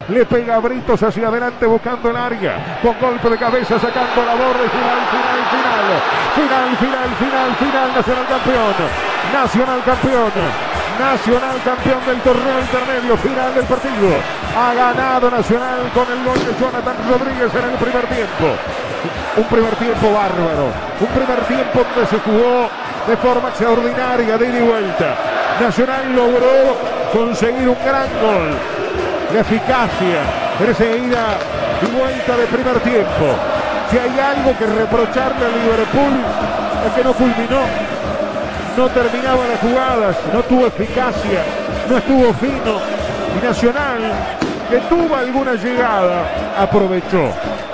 le pega a Britos hacia adelante buscando el área, con golpe de cabeza sacando la borda y final, Nacional campeón, Nacional campeón del torneo intermedio, final del partido. Ha ganado Nacional con el gol de Jonathan Rodríguez en el primer tiempo. Un primer tiempo bárbaro, un primer tiempo donde se jugó de forma extraordinaria, de ida y vuelta. Nacional logró conseguir un gran gol, la eficacia en esa ida y vuelta de primer tiempo. Si hay algo que reprocharle a Liverpool es que no culminó, no terminaba las jugadas, no tuvo eficacia, no estuvo fino. Y Nacional, que tuvo alguna llegada, aprovechó.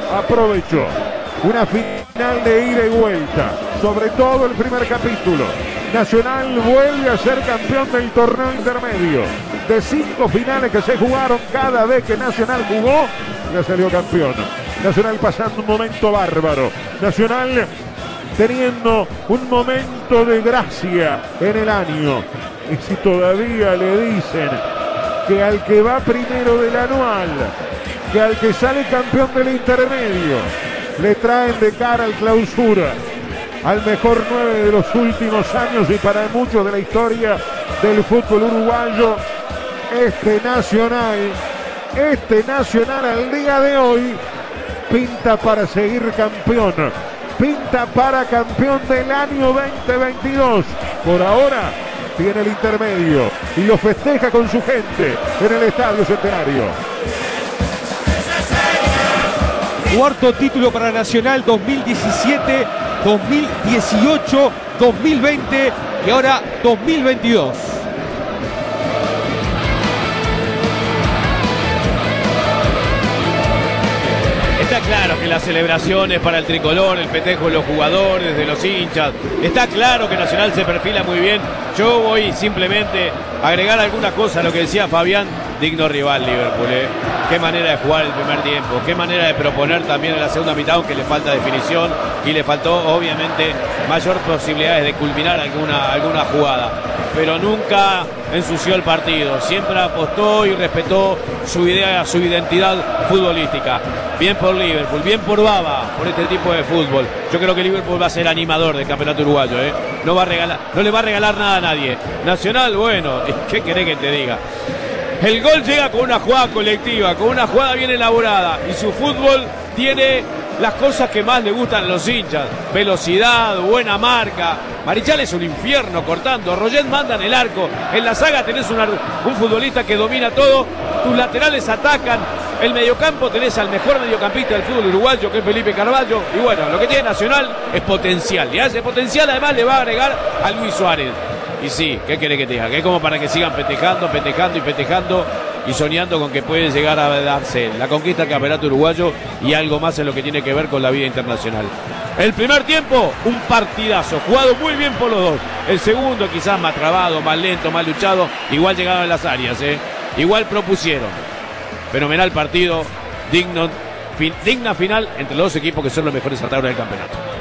Una final de ida y vuelta, sobre todo el primer capítulo. Nacional vuelve a ser campeón del torneo intermedio. De 5 finales que se jugaron, cada vez que Nacional jugó, ya salió campeón. Nacional pasando un momento bárbaro. Nacional teniendo un momento de gracia en el año. Y si todavía le dicen que al que va primero del anual, que al que sale campeón del intermedio, le traen de cara al clausura al mejor 9 de los últimos años y para muchos de la historia del fútbol uruguayo, este Nacional al día de hoy pinta para seguir campeón, pinta para campeón del año 2022. Por ahora tiene el intermedio y lo festeja con su gente en el Estadio Centenario. Cuarto título para Nacional, 2017, 2018, 2020 y ahora 2022. Está claro que la celebración es para el tricolor, el festejo de los jugadores, de los hinchas. Está claro que Nacional se perfila muy bien. Yo voy simplemente a agregar alguna cosa a lo que decía Fabián. Digno rival Liverpool, Qué manera de jugar el primer tiempo, qué manera de proponer también en la segunda mitad, aunque le falta definición y le faltó obviamente mayor posibilidades de culminar alguna jugada. Pero nunca ensució el partido, siempre apostó y respetó su idea, su identidad futbolística. Bien por Liverpool, bien por Baba, por este tipo de fútbol. Yo creo que Liverpool va a ser animador del campeonato uruguayo, no le va a regalar nada a nadie. Nacional, bueno, ¿qué querés que te diga? El gol llega con una jugada colectiva, con una jugada bien elaborada, y su fútbol tiene las cosas que más le gustan a los hinchas: velocidad, buena marca. Marichal es un infierno cortando, Roget manda en el arco, en la saga tenés un futbolista que domina todo, tus laterales atacan, el mediocampo tenés al mejor mediocampista del fútbol uruguayo, que es Felipe Carvalho, y bueno, lo que tiene Nacional es potencial, y a ese potencial además le va a agregar a Luis Suárez. Y sí, ¿qué querés que te diga? Que es como para que sigan festejando y soñando con que puede llegar a darse la conquista del campeonato uruguayo y algo más en lo que tiene que ver con la vida internacional. El primer tiempo, un partidazo, jugado muy bien por los dos. El segundo quizás más trabado, más lento, más luchado, igual llegaron a las áreas, igual propusieron. Fenomenal partido, digna final entre los dos equipos que son los mejores hasta ahora del campeonato.